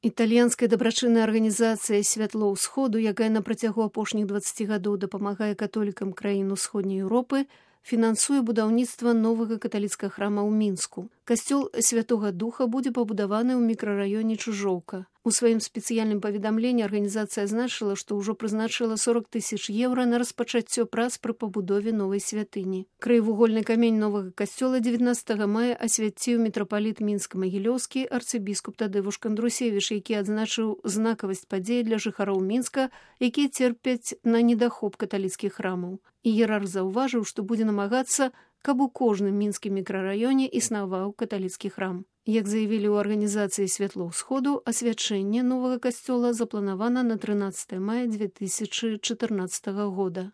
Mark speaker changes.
Speaker 1: Італьянская дабрачынная арганізацыя «Святло ўсходу», якая на працягу апошніх 20 гадоў дапамагае католікам краін Усходняй Еўропы, фінансуе будаўніцтва новага каталіцкага храма ў Мінску. Касцёл Святога Духа будзе пабудаваны ў мікрараёне Чужоўка. У сваім спецыяльным паведамленні арганізацыя азначыла, што ўжо прызначыла 40 000 еўра на распачаццё прац пры пабудове новай святыні. Краевугольны камень новага касцёла 19 мая асвяціў мітрапаліт Мінска-Магілёўскі арцыбіскуп Тадзеуш Кандрусевіч, які адзначыў знакавасць падзеі для жыхароў Мінска, якія церпяць на недахоп каталіцкіх храмаў. Іерарх заўважыў, што будзе намагацца, каб у кожным мінскім мікрараёне існаваў каталіцкі храм. Як заявілі ў арганізацыі «Святло ўсходу», асвячэнне новага касцёла запланавана на 13 мая 2014 года.